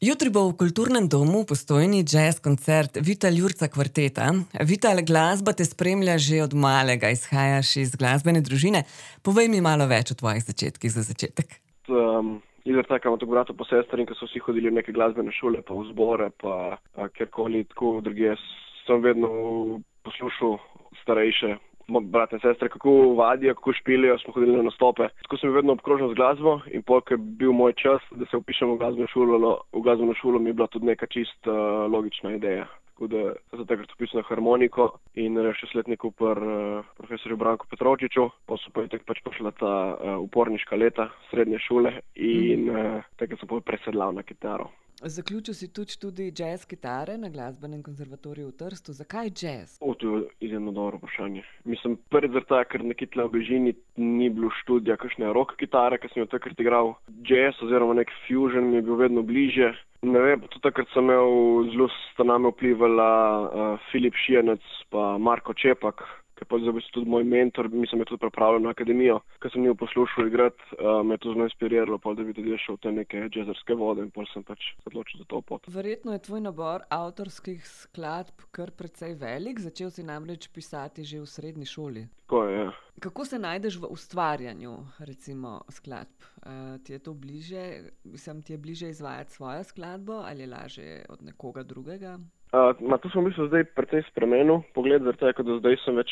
Jutri bo v Kulturnem domu v Postojni jazz koncert Vital Jurca kvarteta. Vital, glasba te spremlja že od malega, izhajaš iz glasbene družine. Povej mi malo več o tvojih začetkih za začetek. Izver tako imam tako brata pa sester in ko so vsi hodili v neke glasbene šole, pa v zbore, pa kjerkoli tako druge, sem vedno poslušal starejše brate in sestre, kako vadijo, kako špilijo, smo hodili na nastope. Tako sem vedno obkrožen z glasbo in ko je bil moj čas, da se vpišem v glasbeno šolo, mi je bila tudi neka čist logična ideja. Tako da sem se takrat vpisal na harmoniko in še sletniku profesorju Branku Petrovčiču. So pa pač prišla ta uporniška leta srednje šole in takrat sem presedlal na kitaro. Zaključil si tudi študij jazz kitare na glasbenem konzervatoriju v Trstu. Zakaj jazz? To je izjemno dobro vprašanje. Mislim, prvi zaradi, ker nekje tle v bližini ni bilo študija kakšne rock kitare, ker sem jo takrat igral. Jazz oziroma nek fusion mi je bil vedno bliže. Ne vem, tudi takrat sem imel zelo sta name vplivala Filip Šijenec pa Marko Čepak, ki je pa tudi moj mentor, mislim, je tudi pripravljal na akademijo. Ko sem njih poslušal igrati, me je to zelo inspiriralo, da bi tudi šel v te neke jazzerske vode in potem sem pač odločil za to pot. Verjetno je tvoj nabor avtorskih skladb kar precej velik, začel si namreč pisati že v srednji šoli. Tako je, ja. Kako se najdeš v ustvarjanju, recimo, skladb? Ti je to bliže, ti je bliže izvajati svojo skladbo ali je lažje od nekoga drugega? To sem v bistvu zdaj precej spremenil pogled, zaradi tega, da zdaj sem več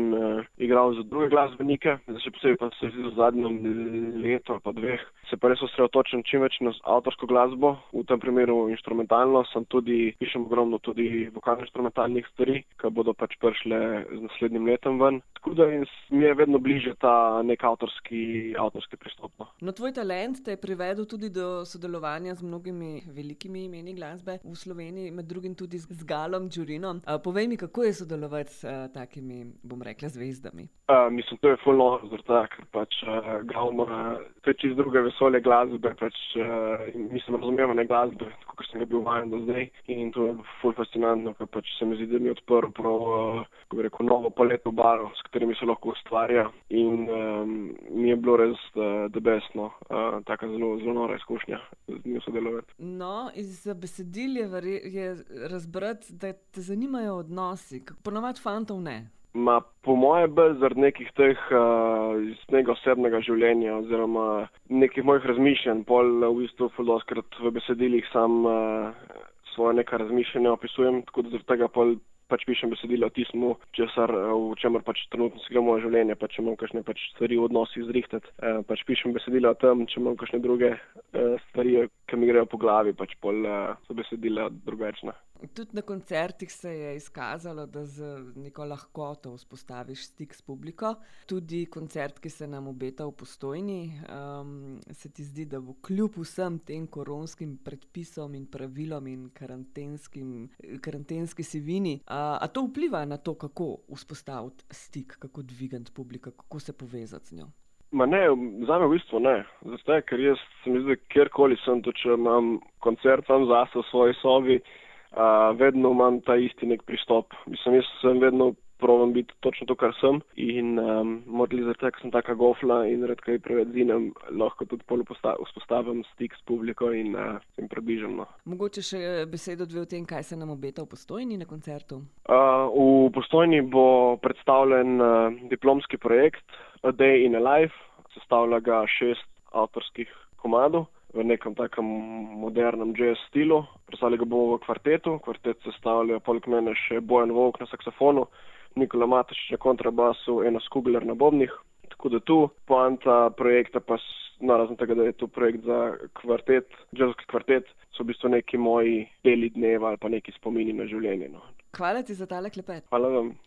igral za druge glasbenike, še posebej pa se v zadnjem letu ali pa dveh se pa res osredotočim čim več na avtorsko glasbo, v tem primeru inštrumentalno, pišem ogromno tudi vokalno-inštrumentalnih stvari, ki bodo pač prišle z naslednjim letom ven. Tako da mi je vedno bliže ta nek avtorski pristop. No, tvoj talent te je privedel tudi do sodelovanja z mnogimi velikimi imeni glasbe v Sloveniji, med drugim tudi z Galom Đurinom. Povej mi, kako je sodelovati s takimi, bom rekla, zvezdami? Mislim, to je ful noro, ker pač Gal ima čist druge vesolje glasbe, mislim, razumevanje glasbe, kot sem ga bil vajen do zdaj. In to je ful fascinantno, ker pač se mi zdi, da mi je odprl prav, novo paleto barv, s katerimi se lahko ustvarja. In mi je bilo res the best, taka zelo nora izkušnja z njim sodelovati. No, iz besedil je razbrati, da te zanimajo odnosi. Ponavadi fantov ne. Po moje bolj zaradi nekih teh iz tega osebnega življenja oziroma nekih mojih razmišljanj. Pol v bistvu doskrat v besedilih sam svoje neka razmišljanja opisujem, tako da zaradi tega pol pač pišem besedila o tismu, v čemer pač trenutno se gre moje življenje, če imam kakšne stvari v odnosih zrihtati. Pač pišem besedila o tem, če imam kakšne druge stvari, ki mi grejo po glavi, pač pol so besedila drugačna. Tudi na koncertih se je izkazalo, da z neko lahkoto vzpostaviš stik s publiko. Tudi koncert, ki se nam obeta v Postojni, se ti zdi, da bo kljub vsem tem koronskim predpisom in pravilom in karantenski sivini, a to vpliva na to, kako vzpostaviti stik, kako dvigati publiko, kako se povezati z njo? Ne, zame v bistvu ne. Zato, ker jaz se mi zdi, kjerkoli sem, tudi če imam koncert sam zase v svoji sobi, vedno imam ta isti nek pristop. Mislim, jaz sem vedno probam biti točno to, kar sem in morali zaradi tega, ker sem taka gofla in redko preveč zinem, lahko tudi vzpostavim stik s publiko in sem približen. Mogoče še besedo dve o tem, kaj se nam obeta v Postojni na koncertu? V Postojni bo predstavljen diplomski projekt A Day in a Life. Sestavlja ga 6 avtorskih komadov v nekem takem modernem jazz stilu. Predstavili ga bomo v kvartetu. Kvartet sestavlja poleg mene še Bojan Volk na saksofonu, Nikola Matešič na kontrabasu, Ena Skugler na bobnih. Tako da tu poanta projekta pa, razen tega, da je to projekt za kvartet, jazzovski kvartet, so v bistvu neki moji deli dneva ali pa neki spomini na življenje. Hvala ti za tale klepet. Hvala vam.